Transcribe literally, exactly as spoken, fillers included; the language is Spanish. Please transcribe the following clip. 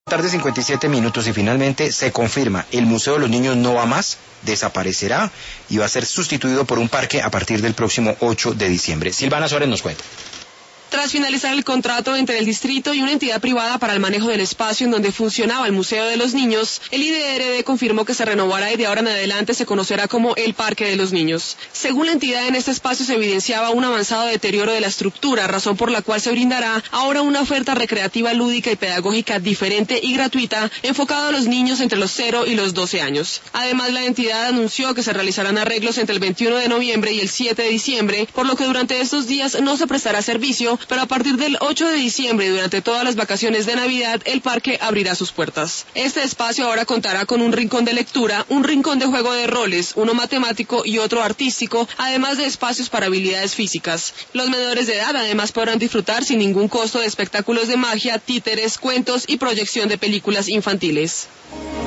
Tarde cincuenta y siete minutos y finalmente se confirma, el Museo de los Niños no va más, desaparecerá y va a ser sustituido por un parque a partir del próximo ocho de diciembre. Silvana Suárez nos cuenta. Tras finalizar el contrato entre el distrito y una entidad privada para el manejo del espacio en donde funcionaba el Museo de los Niños, el I D R D confirmó que se renovará y de ahora en adelante se conocerá como el Parque de los Niños. Según la entidad, en este espacio se evidenciaba un avanzado deterioro de la estructura, razón por la cual se brindará ahora una oferta recreativa, lúdica y pedagógica diferente y gratuita, enfocada a los niños entre los cero y los doce años. Además, la entidad anunció que se realizarán arreglos entre el veintiuno de noviembre y el siete de diciembre, por lo que durante estos días no se prestará servicio, pero a partir del ocho de diciembre y durante todas las vacaciones de Navidad, el parque abrirá sus puertas. Este espacio ahora contará con un rincón de lectura, un rincón de juego de roles, uno matemático y otro artístico, además de espacios para habilidades físicas. Los menores de edad además podrán disfrutar sin ningún costo de espectáculos de magia, títeres, cuentos y proyección de películas infantiles.